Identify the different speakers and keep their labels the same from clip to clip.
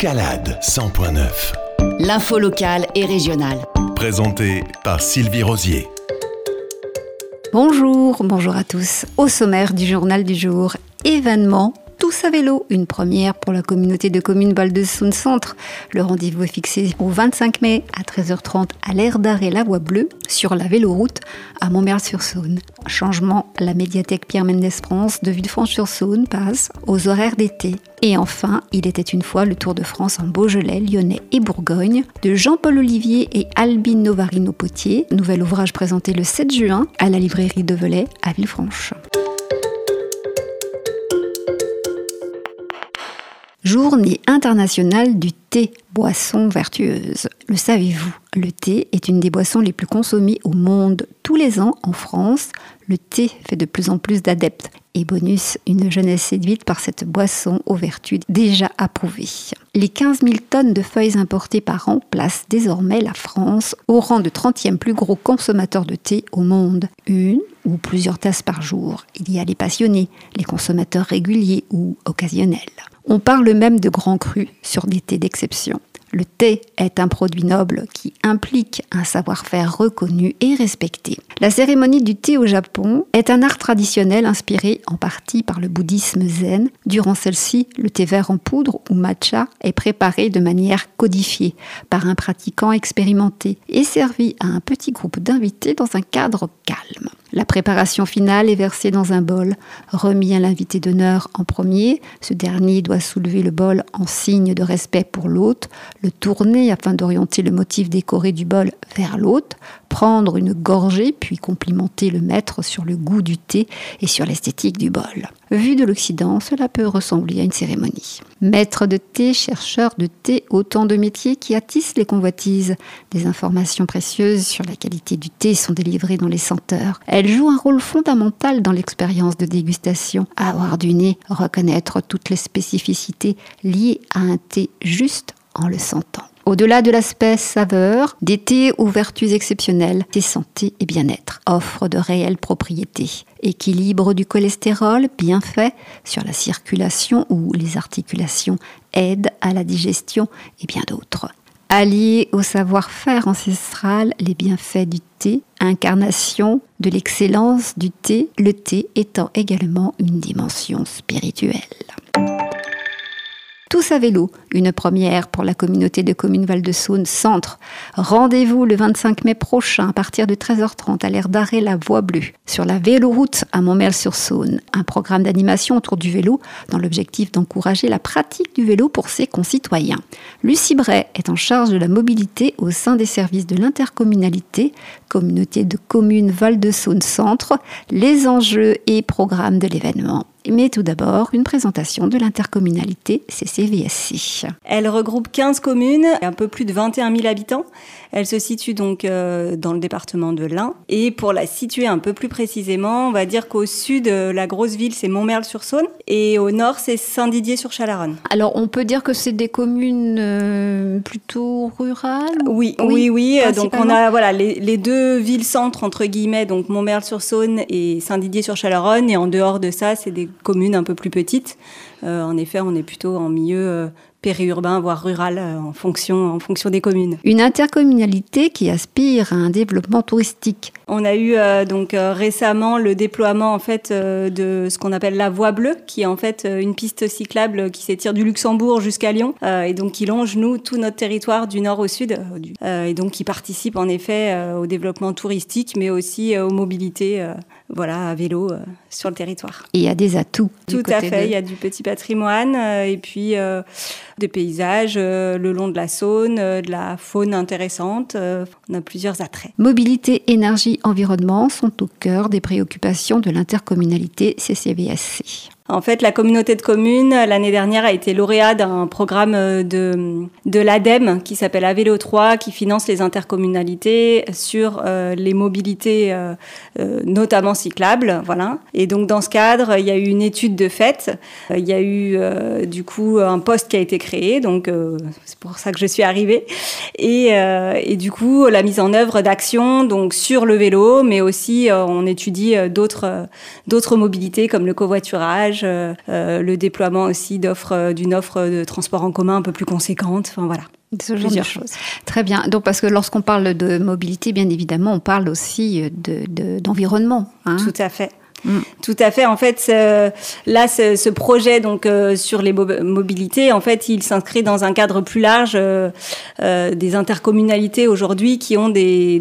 Speaker 1: Escalade 100.9.
Speaker 2: L'info locale et régionale.
Speaker 1: Présenté par Sylvie Rosier.
Speaker 3: Bonjour à tous. Au sommaire du journal du jour, événement Tous à vélo, une première pour la communauté de communes Val-de-Saône Centre. Le rendez-vous est fixé au 25 mai à 13h30 à l'aire d'arrêt La Voie Bleue sur la véloroute à Montmerle-sur-Saône. Changement, la médiathèque Pierre Mendès France de Villefranche-sur-Saône passe aux horaires d'été. Et enfin, il était une fois le Tour de France en Beaujolais, Lyonnais et Bourgogne de Jean-Paul Olivier et Albine Novarino-Potier. Nouvel ouvrage présenté le 7 juin à la librairie de Velay à Villefranche. Journée internationale du thé, boisson vertueuse. Le savez-vous, le thé est une des boissons les plus consommées au monde. Tous les ans, en France, le thé fait de plus en plus d'adeptes. Et bonus, une jeunesse séduite par cette boisson aux vertus déjà approuvées. Les 15 000 tonnes de feuilles importées par an placent désormais la France au rang de 30e plus gros consommateur de thé au monde. Une ou plusieurs tasses par jour. Il y a les passionnés, les consommateurs réguliers ou occasionnels. On parle même de grands crus sur des thés d'exception. Le thé est un produit noble qui implique un savoir-faire reconnu et respecté. La cérémonie du thé au Japon est un art traditionnel inspiré en partie par le bouddhisme zen. Durant celle-ci, le thé vert en poudre ou matcha est préparé de manière codifiée par un pratiquant expérimenté et servi à un petit groupe d'invités dans un cadre calme. La préparation finale est versée dans un bol, remis à l'invité d'honneur en premier. Ce dernier doit soulever le bol en signe de respect pour l'hôte, le tourner afin d'orienter le motif décoré du bol vers l'hôte, prendre une gorgée puis complimenter le maître sur le goût du thé et sur l'esthétique du bol. Vu de l'Occident, cela peut ressembler à une cérémonie. Maître de thé, chercheur de thé, autant de métiers qui attissent les convoitises. Des informations précieuses sur la qualité du thé sont délivrées dans les senteurs. Elles jouent un rôle fondamental dans l'expérience de dégustation. Avoir du nez, reconnaître toutes les spécificités liées à un thé juste en le sentant. Au-delà de l'aspect saveur, des thés aux vertus exceptionnelles, thé santé et bien-être, offrent de réelles propriétés. Équilibre du cholestérol, bienfaits sur la circulation ou les articulations, aide à la digestion et bien d'autres. Alliés au savoir-faire ancestral, les bienfaits du thé, incarnation de l'excellence du thé, le thé étant également une dimension spirituelle. Tous à vélo, une première pour la communauté de communes Val-de-Saône Centre. Rendez-vous le 25 mai prochain à partir de 13h30 à l'aire d'arrêt La Voie Bleue, sur la véloroute à Montmerle-sur-Saône. Un programme d'animation autour du vélo dans l'objectif d'encourager la pratique du vélo pour ses concitoyens. Lucie Bray est en charge de la mobilité au sein des services de l'intercommunalité, communauté de communes Val-de-Saône Centre, les enjeux et programmes de l'événement. Mais tout d'abord, une présentation de l'intercommunalité CCVSC.
Speaker 4: Elle regroupe 15 communes et un peu plus de 21 000 habitants. Elle se situe donc dans le département de l'Ain. Et pour la situer un peu plus précisément, on va dire qu'au sud, la grosse ville, c'est Montmerle-sur-Saône. Et au nord, c'est Saint-Didier-sur-Chalaronne.
Speaker 3: Alors, on peut dire que c'est des communes plutôt rurales ?
Speaker 4: Oui. Donc, on a les deux villes-centres, entre guillemets, donc Montmerle-sur-Saône et Saint-Didier-sur-Chalaronne. Et en dehors de ça, c'est des communes un peu plus petites. En effet, on est plutôt en milieu périurbain, voire rural, en fonction des communes.
Speaker 3: Une intercommunalité qui aspire à un développement touristique.
Speaker 4: On a eu récemment le déploiement en fait de ce qu'on appelle la Voie Bleue, qui est en fait une piste cyclable qui s'étire du Luxembourg jusqu'à Lyon et donc qui longe tout notre territoire du nord au sud et donc qui participe en effet au développement touristique, mais aussi aux mobilités à vélo sur le territoire.
Speaker 3: Et il y a des atouts.
Speaker 4: Tout à fait, il y a du petit patrimoine et puis des paysages le long de la Saône, de la faune intéressante. On a plusieurs attraits.
Speaker 3: Mobilité, énergie, environnement sont au cœur des préoccupations de l'intercommunalité CCVSC.
Speaker 4: En fait, la communauté de communes, l'année dernière, a été lauréat d'un programme de l'ADEME qui s'appelle Avélo 3, qui finance les intercommunalités sur les mobilités, notamment cyclables. Voilà. Et donc, dans ce cadre, il y a eu une étude de fait. Il y a eu, du coup, un poste qui a été créé. Donc, c'est pour ça que je suis arrivée. Et du coup, la mise en œuvre d'actions donc, sur le vélo, mais aussi, on étudie d'autres mobilités comme le covoiturage, covoiturage, le déploiement aussi d'une offre de transport en commun un peu plus conséquente. Enfin voilà. Plusieurs choses.
Speaker 3: Très bien. Donc, parce que lorsqu'on parle de mobilité, bien évidemment, on parle aussi d'environnement. Hein.
Speaker 4: Tout à fait. Tout à fait. En fait, ce projet donc sur les mobilités, en fait, il s'inscrit dans un cadre plus large des intercommunalités aujourd'hui qui ont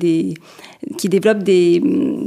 Speaker 4: qui développent des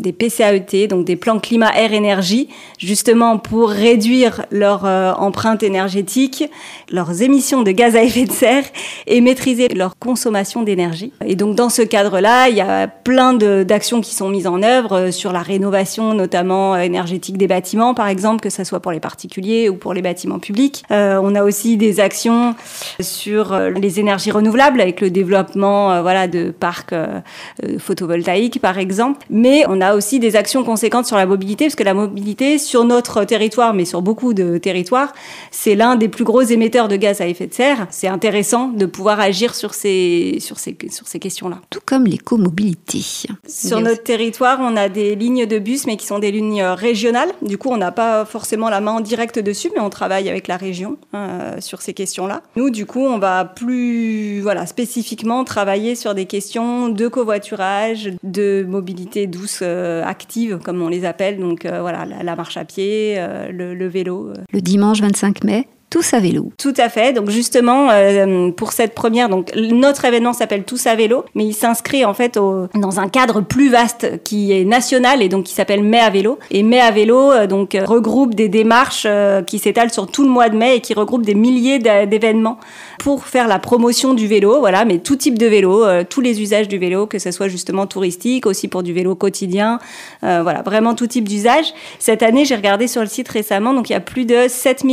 Speaker 4: PCAET, donc des plans climat air énergie, justement pour réduire leur empreinte énergétique, leurs émissions de gaz à effet de serre et maîtriser leur consommation d'énergie. Et donc dans ce cadre-là, il y a plein d'actions qui sont mises en œuvre sur la rénovation, notamment énergétique des bâtiments, par exemple, que ça soit pour les particuliers ou pour les bâtiments publics. On a aussi des actions sur les énergies renouvelables avec le développement de parcs photovoltaïques, par exemple. Mais on a aussi des actions conséquentes sur la mobilité, parce que la mobilité, sur notre territoire, mais sur beaucoup de territoires, c'est l'un des plus gros émetteurs de gaz à effet de serre. C'est intéressant de pouvoir agir sur ces questions-là.
Speaker 3: Tout comme l'écomobilité.
Speaker 4: Sur notre territoire, on a des lignes de bus, mais qui sont des lignes régionales. Du coup, on n'a pas forcément la main en direct dessus, mais on travaille avec la région sur ces questions-là. Nous, du coup, on va plus spécifiquement travailler sur des questions de covoiturage, de mobilité douce active, comme on les appelle, donc la marche à pied, le vélo.
Speaker 3: Le dimanche 25 mai, Tous à vélo.
Speaker 4: Tout à fait. Donc justement, pour cette première, donc notre événement s'appelle Tous à vélo, mais il s'inscrit en fait dans un cadre plus vaste qui est national et donc qui s'appelle Mai à vélo. Et Mai à vélo regroupe des démarches qui s'étalent sur tout le mois de mai et qui regroupent des milliers d'événements pour faire la promotion du vélo, mais tout type de vélo, tous les usages du vélo, que ce soit justement touristique, aussi pour du vélo quotidien, vraiment tout type d'usage. Cette année, j'ai regardé sur le site récemment, donc il y a plus de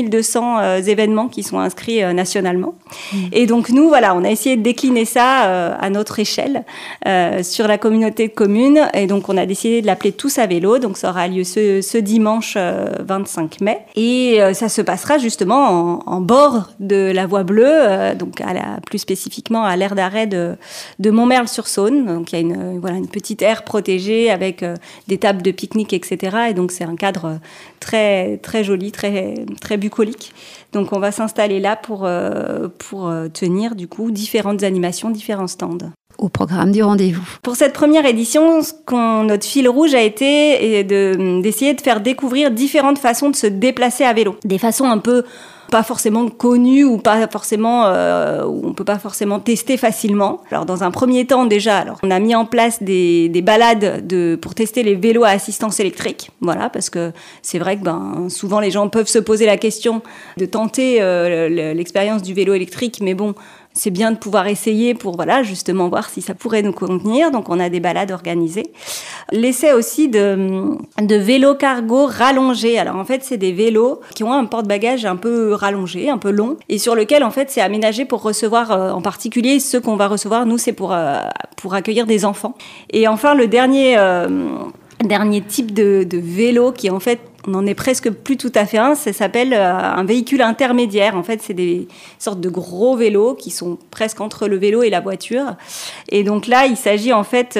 Speaker 4: 7200 événements qui sont inscrits nationalement. Et donc nous, on a essayé de décliner ça à notre échelle sur la communauté de communes. Et donc on a décidé de l'appeler Tous à vélo. Donc ça aura lieu ce dimanche 25 mai. Et ça se passera justement en bord de la voie bleue, donc plus spécifiquement à l'aire d'arrêt de Montmerle-sur-Saône. Donc il y a une petite aire protégée avec des tables de pique-nique, etc. Et donc c'est un cadre très, très joli, très, très bucolique. Donc on va s'installer là pour tenir du coup différentes animations, différents stands.
Speaker 3: Au programme du rendez-vous.
Speaker 4: Pour cette première édition, notre fil rouge a été d'essayer de faire découvrir différentes façons de se déplacer à vélo. Des façons un peu pas forcément connues ou pas forcément où on peut pas forcément tester facilement. Alors dans un premier temps déjà, on a mis en place des balades pour tester les vélos à assistance électrique. Parce que c'est vrai que souvent les gens peuvent se poser la question de tenter l'expérience du vélo électrique, mais bon, c'est bien de pouvoir essayer pour justement voir si ça pourrait nous convenir. Donc on a des balades organisées. L'essai aussi de vélos cargo rallongés. Alors en fait, c'est des vélos qui ont un porte-bagages un peu rallongé, un peu long, et sur lequel en fait c'est aménagé pour recevoir en particulier ceux qu'on va recevoir. Nous, c'est pour accueillir des enfants. Et enfin, le dernier type de vélo qui en fait on n'en est presque plus tout à fait un, ça s'appelle un véhicule intermédiaire. En fait, c'est des sortes de gros vélos qui sont presque entre le vélo et la voiture. Et donc là, il s'agit en fait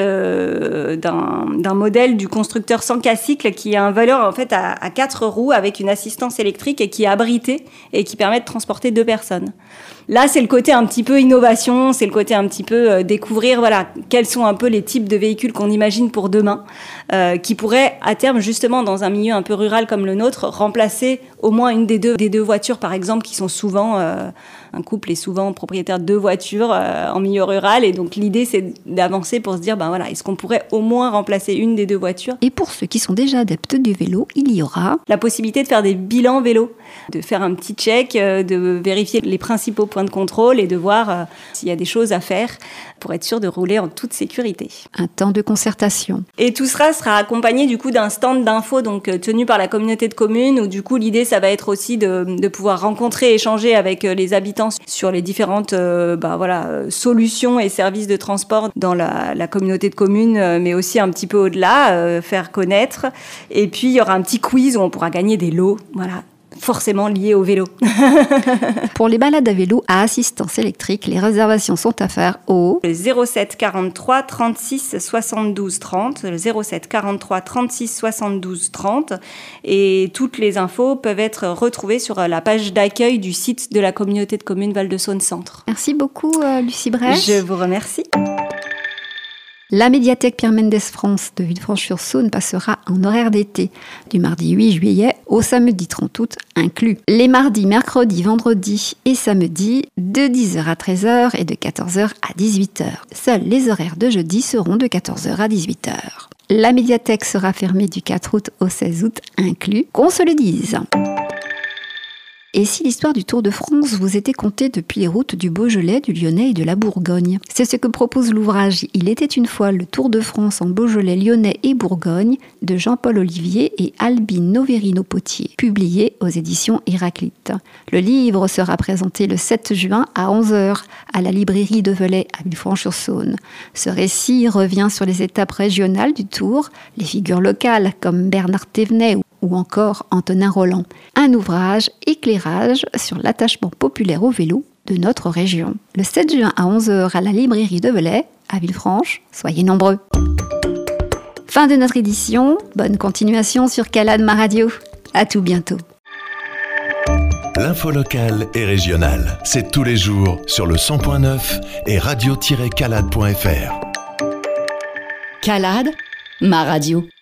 Speaker 4: d'un modèle du constructeur Sancacycle qui a un vélo en fait à 4 roues avec une assistance électrique et qui est abrité et qui permet de transporter 2 personnes. Là, c'est le côté un petit peu innovation, c'est le côté un petit peu découvrir quels sont un peu les types de véhicules qu'on imagine pour demain, qui pourraient à terme, justement, dans un milieu un peu rural comme le nôtre, remplacer au moins une des deux voitures, par exemple, qui sont souvent... un couple est souvent propriétaire de 2 voitures en milieu rural. Et donc, l'idée, c'est d'avancer pour se dire, est-ce qu'on pourrait au moins remplacer une des 2 voitures ?
Speaker 3: Et pour ceux qui sont déjà adeptes du vélo, il y aura...
Speaker 4: la possibilité de faire des bilans vélo, de faire un petit check, de vérifier les principaux points de contrôle et de voir s'il y a des choses à faire pour être sûr de rouler en toute sécurité.
Speaker 3: Un temps de concertation.
Speaker 4: Et tout cela sera accompagné du coup d'un stand d'infos tenu par la communauté de communes où du coup l'idée ça va être aussi de pouvoir rencontrer, échanger avec les habitants sur les différentes solutions et services de transport dans la communauté de communes, mais aussi un petit peu au-delà, faire connaître. Et puis il y aura un petit quiz où on pourra gagner des lots, forcément liées au vélo.
Speaker 3: Pour les balades à vélo à assistance électrique, les réservations sont à faire au
Speaker 4: 07 43 36 72 30, le 07 43 36 72 30, et toutes les infos peuvent être retrouvées sur la page d'accueil du site de la communauté de communes Val-de-Saône Centre.
Speaker 3: Merci beaucoup Lucie Brèche.
Speaker 4: Je vous remercie.
Speaker 3: La médiathèque Pierre Mendès France de Villefranche-sur-Saône passera en horaire d'été, du mardi 8 juillet au samedi 30 août inclus. Les mardis, mercredis, vendredis et samedis de 10h à 13h et de 14h à 18h. Seuls les horaires de jeudi seront de 14h à 18h. La médiathèque sera fermée du 4 août au 16 août inclus, qu'on se le dise. Et si l'histoire du Tour de France vous était contée depuis les routes du Beaujolais, du Lyonnais et de la Bourgogne? C'est ce que propose l'ouvrage « Il était une fois le Tour de France en Beaujolais, Lyonnais et Bourgogne » de Jean-Paul Olivier et Albine Noverino-Potier, publié aux éditions Héraclite. Le livre sera présenté le 7 juin à 11h à la librairie de Velay à Villefranche-sur-Saône. Ce récit revient sur les étapes régionales du Tour, les figures locales comme Bernard Thévenet ou encore Antonin Roland. Un ouvrage éclairage sur l'attachement populaire au vélo de notre région. Le 7 juin à 11h à la librairie de Velay, à Villefranche. Soyez nombreux. Fin de notre édition. Bonne continuation sur Calade Ma Radio. À tout bientôt.
Speaker 1: L'info locale et régionale, c'est tous les jours sur le 100.9 et radio-calade.fr.
Speaker 2: Calade, Ma Radio.